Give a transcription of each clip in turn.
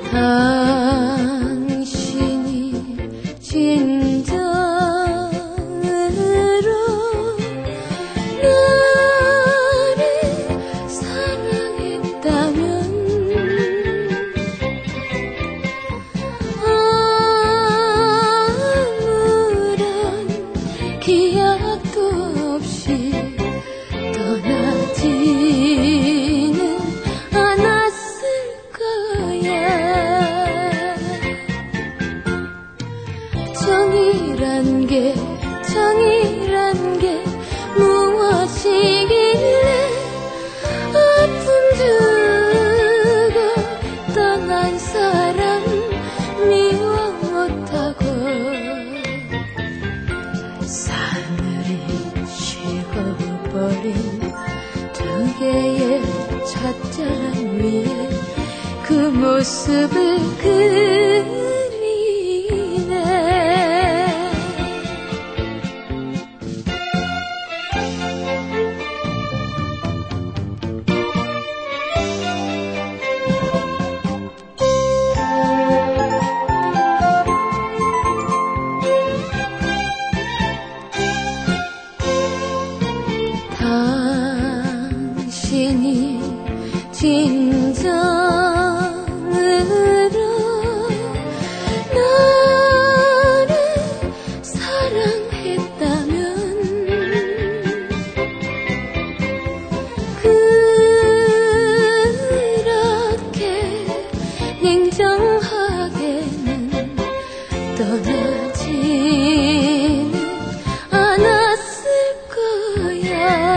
당신이 진정으로 나를 사랑했다면 아무런 기약도 없이 떠나지는 않았을 거야. 정이란 게 무엇이길래 아픔 주고 떠난 사람 미워 못하고 사늘이 식어버린 두 개의 찻잔 위에 그 모습을 그리네. 당신이 진정으로 나를 사랑했다면 그렇게 냉정하게는 떠나지는 않았을 거야.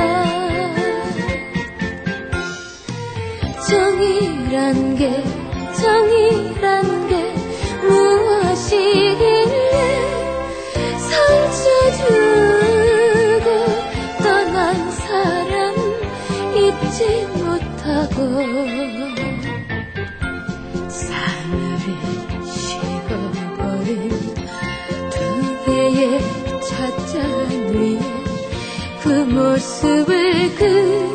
정이란 게 무엇이길래 상처 주고 떠난 사람 잊지 못하고 사늘이 식어버린 두 개의 찻잔 위에 그 모습을